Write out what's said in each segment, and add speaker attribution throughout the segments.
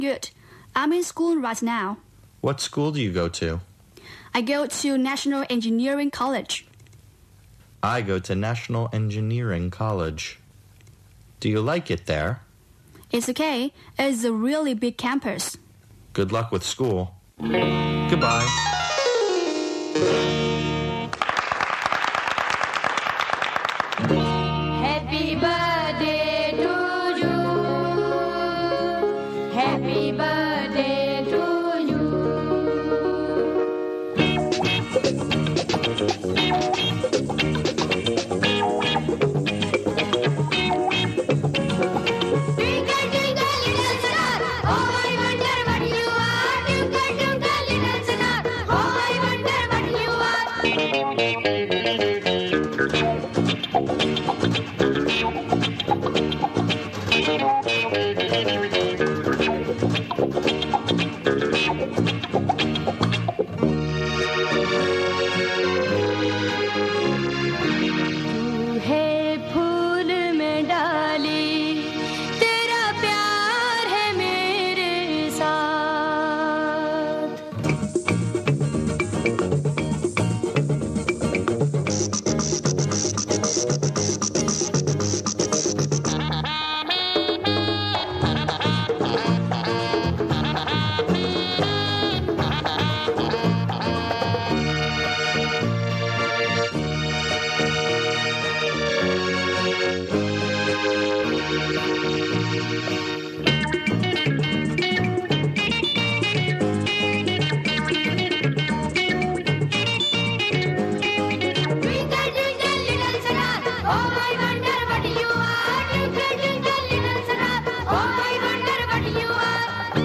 Speaker 1: Good. I'm in school right now.
Speaker 2: What school do you go to?
Speaker 1: I go to National Engineering College.
Speaker 2: I go to National Engineering College. Do you like it there?
Speaker 1: It's okay. It's a really big campus.
Speaker 2: Good luck with school. Goodbye.
Speaker 3: Happy birthday to you. Happy birthday to you. Twinkle, twinkle, little star, oh, I wonder what you are. Twinkle, twinkle, little star, oh, I wonder what you are. तू है फूल में डाली, तेरा प्यार है मेरे साथ। Twinkle, twinkle, little star, oh, I wonder what you are. Twinkle, twinkle, little star, oh, I wonder what you are.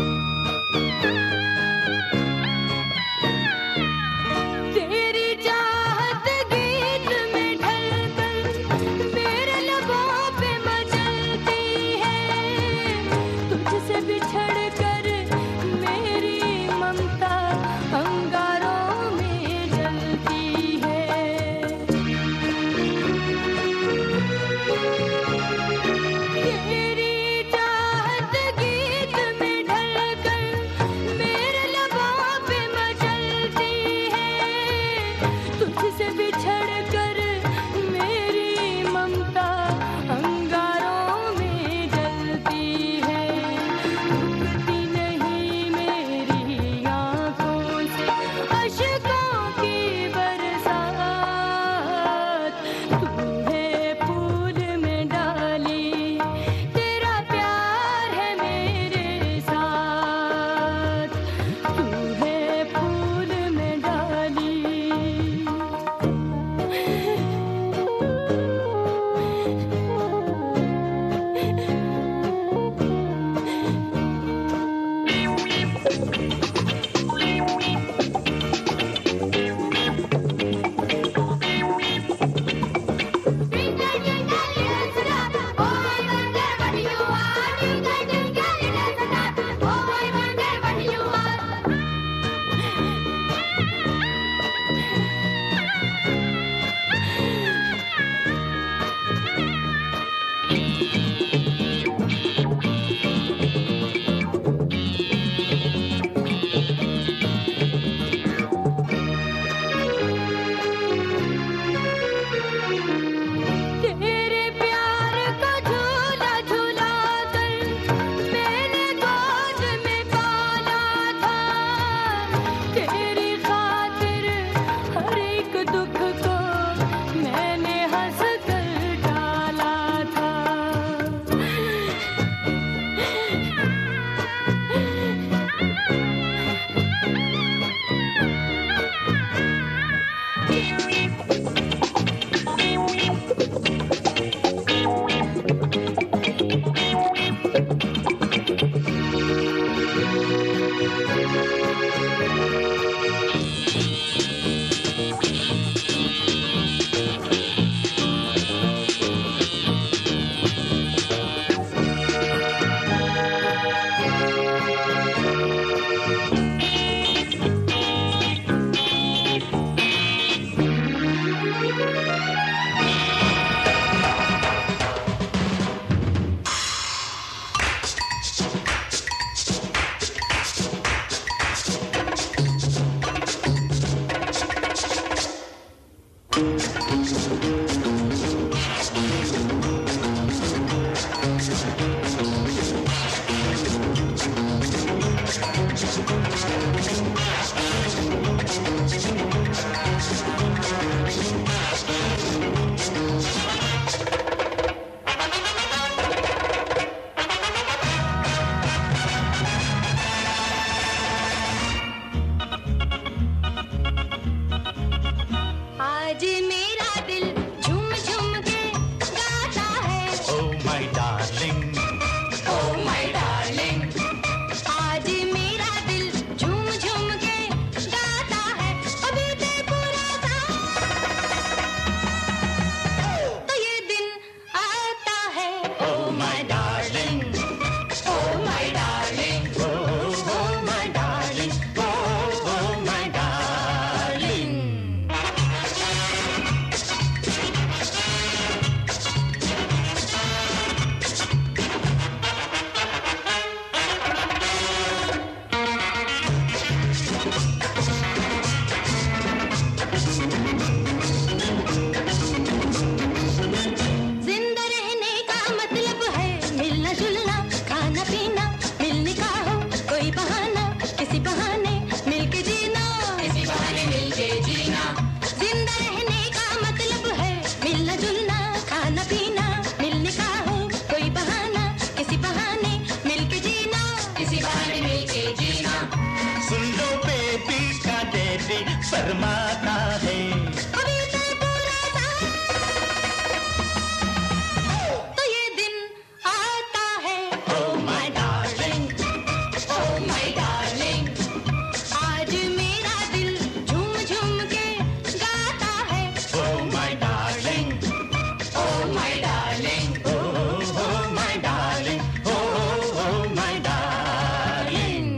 Speaker 3: तेरी चाहत गीत में ढलकर मेरे लबों पे मचलती है। तुझसे बिछड़ कर मेरी ममता अंगारों में जलती है। तेरी चाहत गीत में ढलकर मेरे लबों पे मचलती है। तुझसे बिछड़ कर मेरी ममता अंगारों में जलती है। रुकती नहीं मेरी आँखों से अश्कों की बरसात। तू है फूल में डाली, तेरा प्यार है मेरे साथ। तू है फूल में डाली। Twinkle, twinkle, little star, oh, I wonder what you are. Twinkle, twinkle, little star, oh, I wonder what you are. तेरे प्यार का झूला झूला कर मैंने गोद में पाला था। तेरी खातिर हर एक दुख को मैंने हंस कर टाला था। आज मेरा दिल झूम झूम के गाता है
Speaker 4: Oh my darling,
Speaker 3: Oh my darling आज मेरा दिल झूम झूम के गाता है अभी ते पूरा तो ये दिन आता है
Speaker 4: oh my darling,
Speaker 3: Oh my darling
Speaker 4: oh my darling, oh my darling.
Speaker 3: जिंदा रहने का मतलब है मिलना जुलना खाना पीना मिलने का हो कोई बहाना किसी बहाने मिलके जीना किसी बहाने मिलके जीना जिंदा रहने का मतलब है मिलना जुलना खाना पीना मिलने का हो कोई बहाना किसी बहाने मिलके जीना किसी बहाने मिलके जीना
Speaker 4: सुन लो बेबी का डैडी फरमाता है
Speaker 3: अभी तो पूरा सा तो ये दिन आता है
Speaker 4: oh my darling,
Speaker 3: Oh my darling आज मेरा दिल झूम झूम के गाता है
Speaker 4: oh my darling,
Speaker 3: Oh my darling
Speaker 4: oh my darling, oh my darling.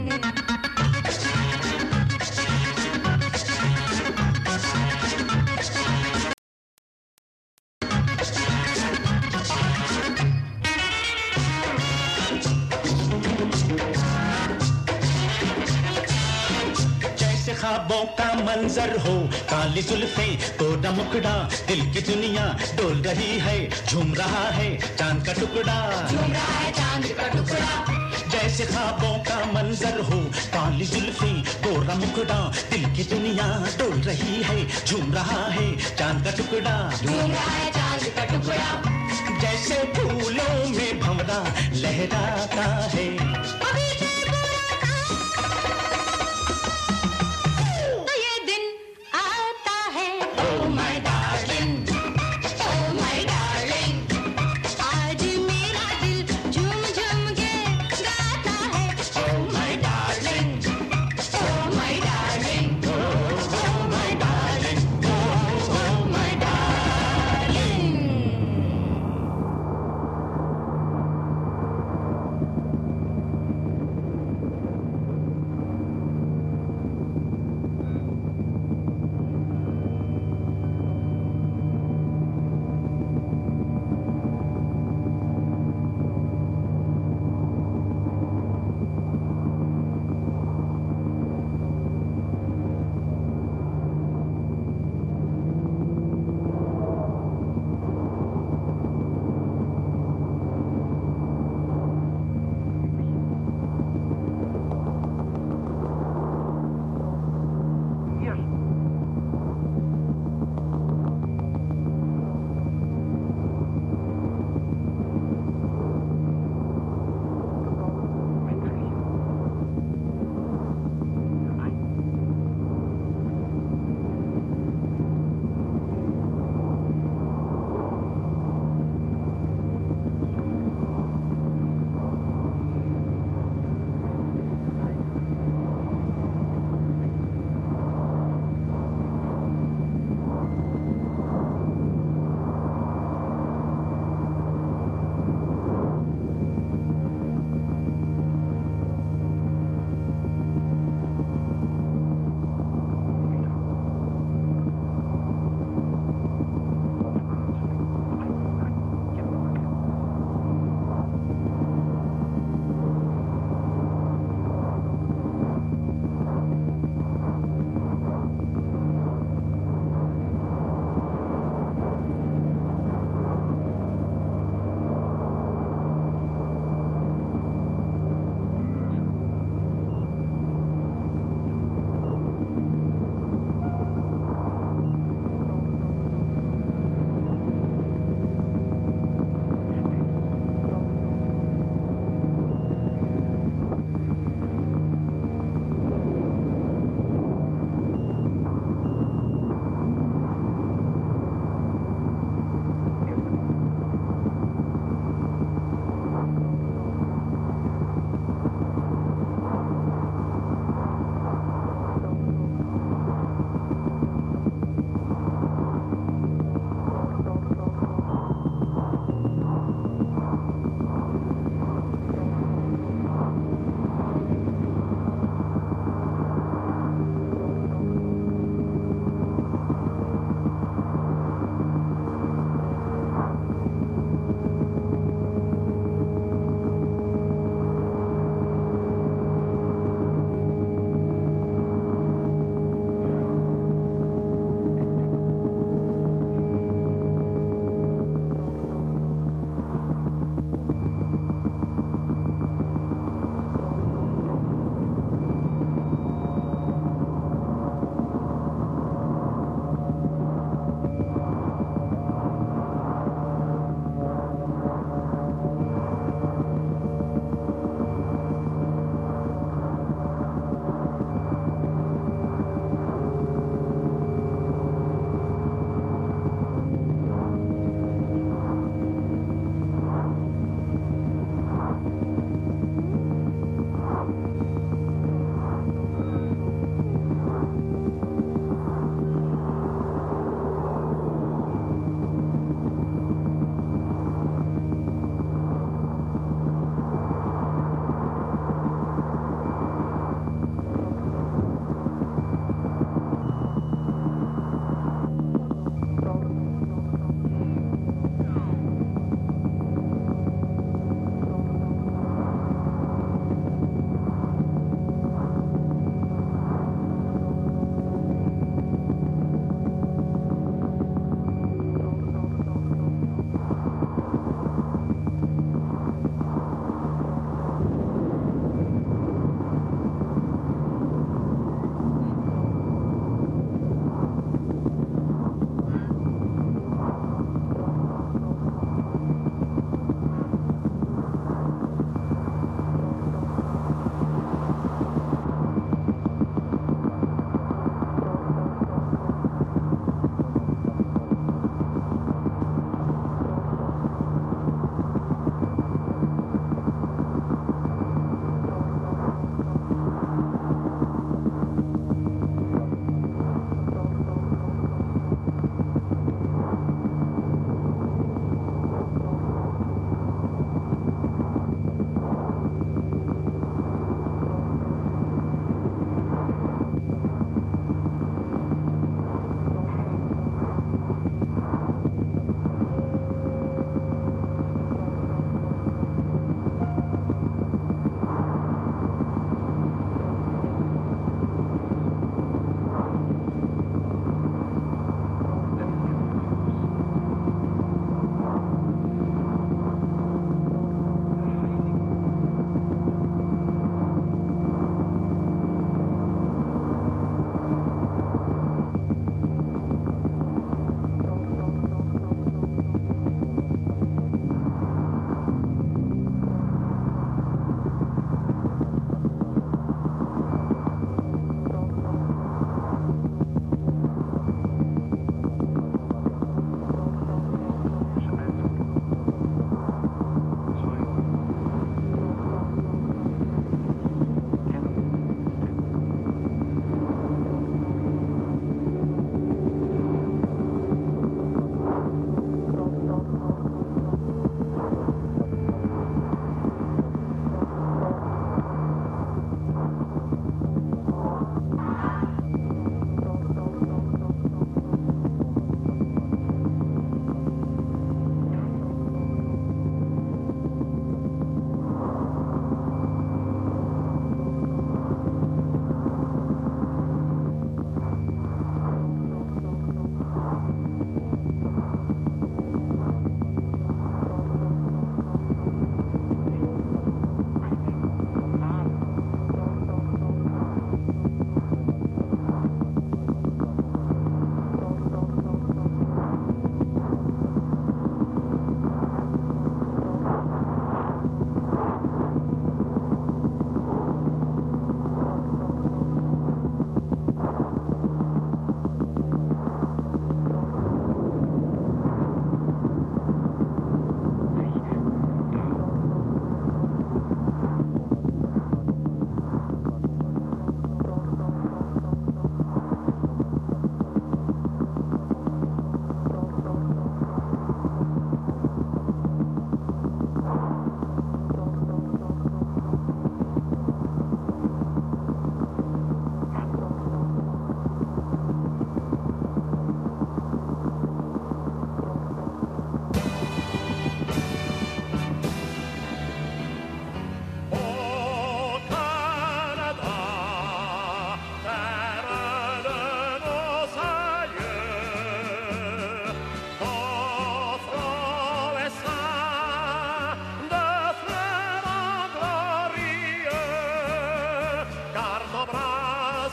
Speaker 4: जैसे ख्वाबों का मंजर हो काली जुल्फें गोरा मुखड़ा दिल की दुनिया डोल रही है झूम रहा है चांद का टुकड़ा
Speaker 3: झूम रहा है चांद का टुकड़ा
Speaker 4: जैसे ख्वाबों का मंजर हो काली जुल्फें गोरा मुखड़ा दिल की दुनिया डोल रही है झूम रहा है चांद का टुकड़ा
Speaker 3: झूम रहा है चांद का टुकड़ा
Speaker 4: जैसे फूलों में भंवरा लहराता है
Speaker 3: अभी तो पूरा तो ये दिन आता है
Speaker 4: oh my darling,
Speaker 3: Oh my darling आज मेरा दिल झूम झूम के गाता है
Speaker 4: oh my darling,
Speaker 3: Oh my darling
Speaker 4: oh my darling, oh my darling.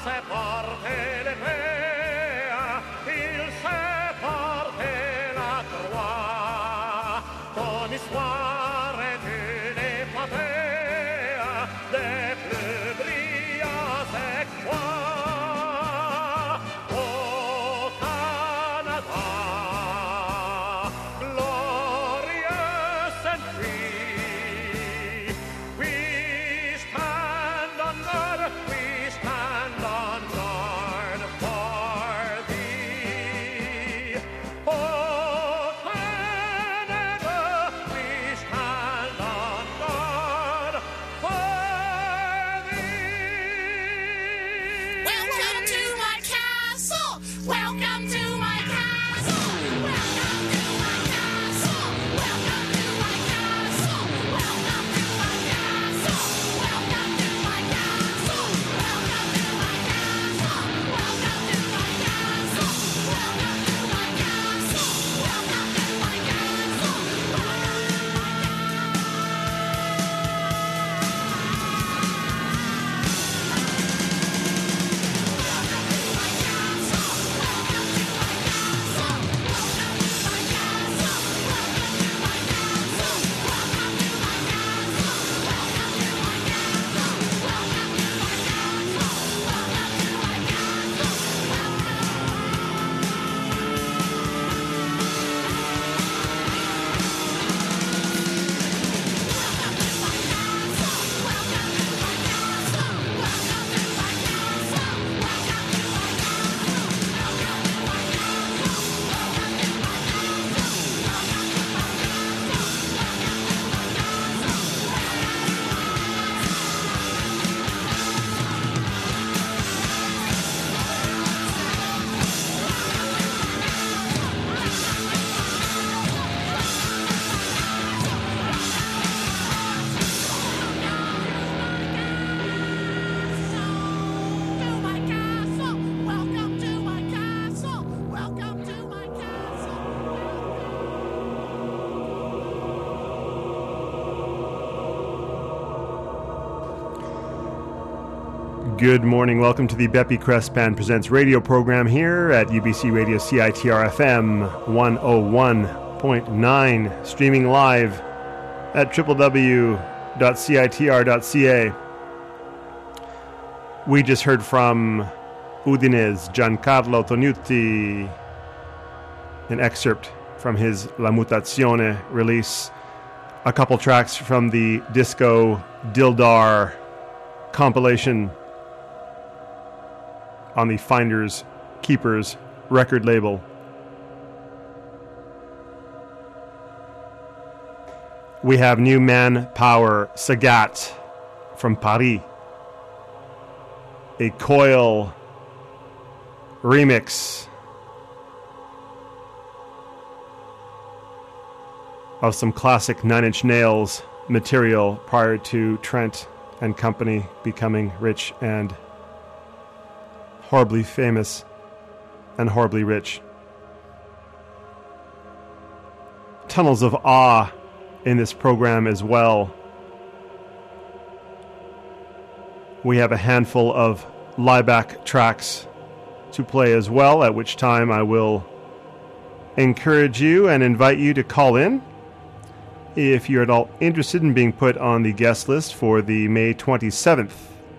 Speaker 5: se porte l'épée, il se porte la croix. Ton histoire est une épopée des plus brillants exploits. Au Canada, glorieux and free, we stand on guard, we stand on guard for thee. Oh, Canada, we stand on guard for thee.
Speaker 6: Welcome to my castle. Welcome to my castle. Welcome to my castle. Welcome to my castle. Welcome to my castle. Welcome to my castle. Welcome to my castle. Welcome to my castle. Welcome to my castle. Welcome to my castle. Welcome to my castle. Welcome to my castle.
Speaker 7: Good morning. Welcome to the Beppy Crespan Presents radio program here at UBC Radio CITR FM 101.9, streaming live at www.citr.ca. We just heard from Udine's Giancarlo Tonuti, an excerpt from his La Mutazione release, a couple tracks from the Disco Dildar compilation on the Finders Keepers record label. We have new Manpower Sagat from Paris, a Coil remix of some classic Nine Inch Nails material prior to Trent and company becoming rich and horribly famous and horribly rich. Tunnels of Awe in this program as well. We have a handful of Lieback tracks to play as well, at which time I will encourage you and invite you to call in if you're at all interested in being put on the guest list for the May 27th,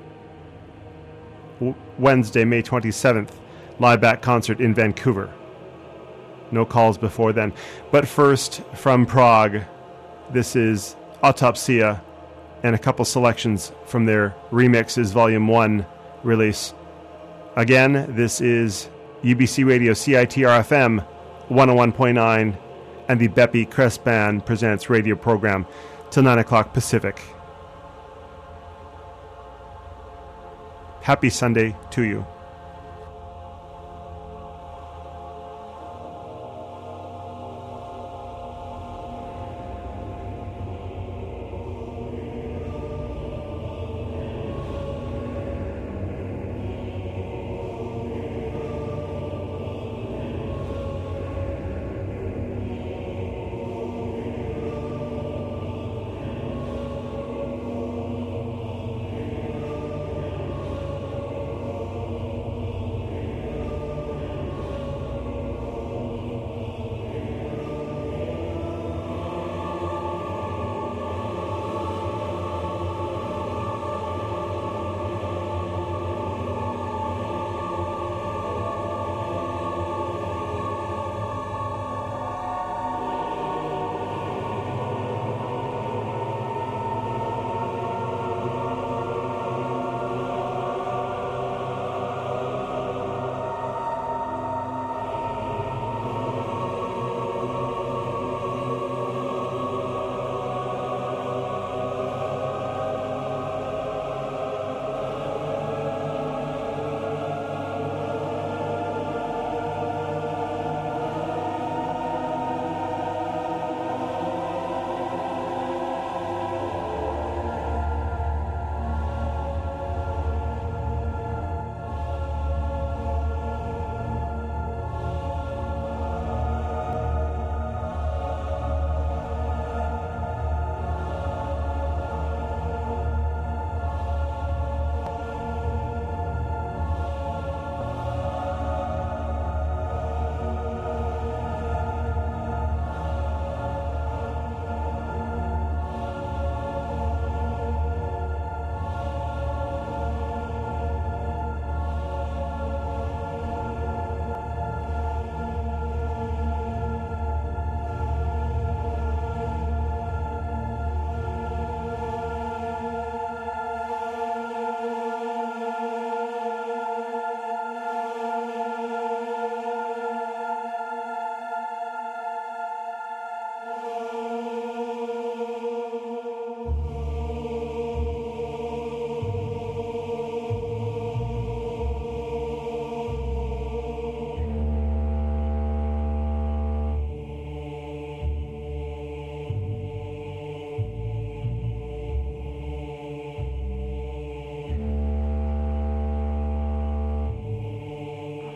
Speaker 7: Wednesday, May 27th, Lieback concert in Vancouver. No calls before then. But first, from Prague, this is Autopsia and a couple selections from their Remixes Volume 1 release. Again, this is UBC Radio CITR FM 101.9 and the Beppy Crespan Presents radio program till 9 o'clock Pacific. Happy Sunday to you.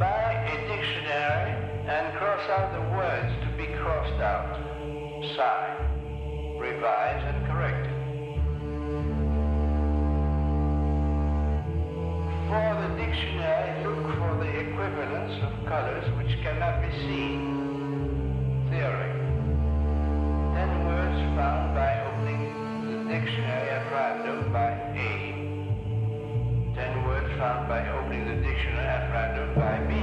Speaker 8: Buy a dictionary and cross out the words to be crossed out. Sign. Revise and correct it. For the dictionary, look for the equivalence of colors which cannot be seen. Theory. 10 words found by opening the dictionary at random by A. 10 words found by opening the dictionary at random by B.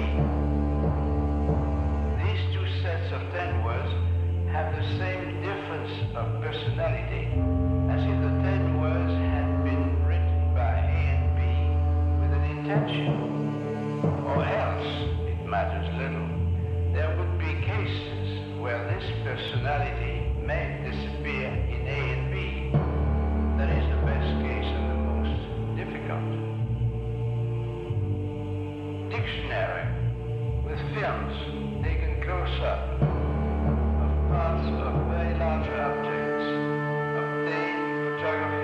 Speaker 8: These two sets of 10 words have the same difference of personality as if the 10 words had been written by A and B with an intention. Or else, it matters little, there would be cases where this personality may disappear in A and B. That is the best case and the most difficult. Dictionary with films taken close up of parts of very large objects. Obtain photography